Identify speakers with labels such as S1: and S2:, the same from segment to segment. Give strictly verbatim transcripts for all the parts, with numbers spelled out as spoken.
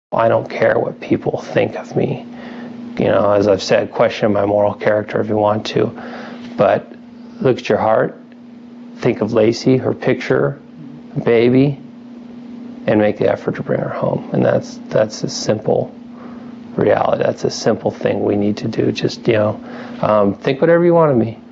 S1: I don't care what people think of me. You know, as I've said, question my moral character if you want to, but look at your heart, think of Lacey, her picture, baby, and make the effort to bring her home. And that's that's a simple reality. That's a simple thing we need to do. Just, you know, um, think whatever you want of me.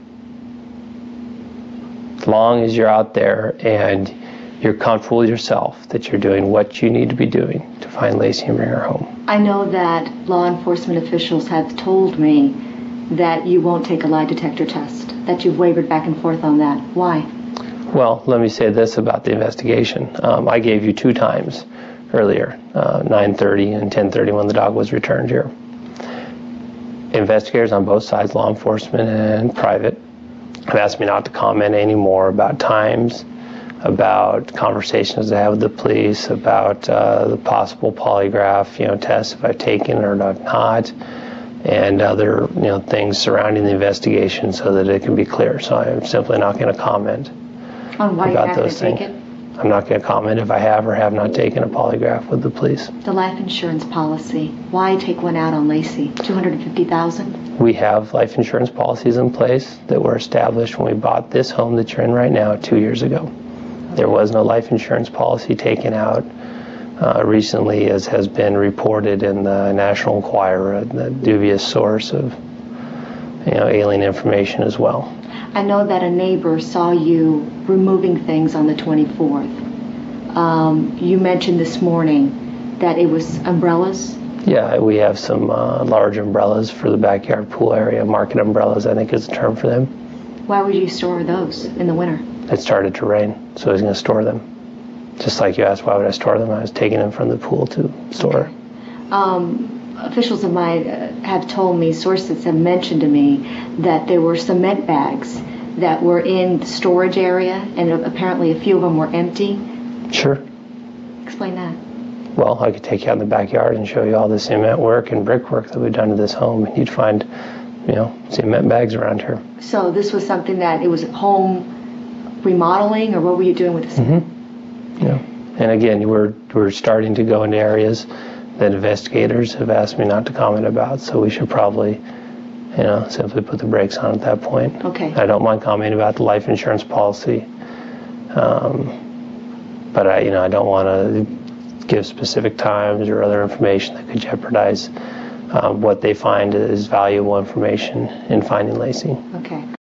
S1: As long as you're out there and you're comfortable with yourself, that you're doing what you need to be doing to find Lacey and bring her home.
S2: I know that law enforcement officials have told me that you won't take a lie detector test, that you've wavered back and forth on that. Why?
S1: Well, let me say this about the investigation. Um, I gave you two times earlier, uh, nine thirty and ten thirty when the dog was returned here. Investigators on both sides, law enforcement and private, have asked me not to comment any more about times, about conversations I had with the police, about uh, the possible polygraph, you know, tests if I've taken or not, and other, you know, things surrounding the investigation so that it can be clear. So I'm simply not going to comment
S2: on why
S1: about
S2: you
S1: those things.
S2: Take it?
S1: I'm not going to comment if I have or have not taken a polygraph with the police.
S2: The life insurance policy, why take one out on Lacey? two hundred fifty thousand dollars?
S1: We have life insurance policies in place that were established when we bought this home that you're in right now two years ago. Okay. There was no life insurance policy taken out uh, recently, as has been reported in the National Enquirer, the dubious source of, you know, alien information as well.
S2: I know that a neighbor saw you removing things on the twenty-fourth. Um, you mentioned this morning that it was umbrellas.
S1: Yeah, we have some uh, large umbrellas for the backyard pool area. Market umbrellas, I think is the term for them.
S2: Why would you store those in the winter?
S1: It started to rain, so I was going to store them. Just like you asked, why would I store them? I was taking them from the pool to store.
S2: Okay. Um, officials of mine uh, have told me, sources have mentioned to me, that there were cement bags that were in the storage area, and apparently a few of them were empty.
S1: Sure.
S2: Explain that.
S1: Well, I could take you out in the backyard and show you all the cement work and brickwork that we've done to this home, and you'd find, you know, cement bags around here.
S2: So this was something that, it was home remodeling, or what were you doing with the cement?
S1: Mm-hmm. Yeah. And again, we're, we're starting to go into areas that investigators have asked me not to comment about, so we should probably, you know, simply put the brakes on at that point.
S2: Okay.
S1: I don't mind commenting about the life insurance policy, um, but I, you know, I don't want to give specific times or other information that could jeopardize um, what they find is valuable information in finding Lacey.
S2: Okay.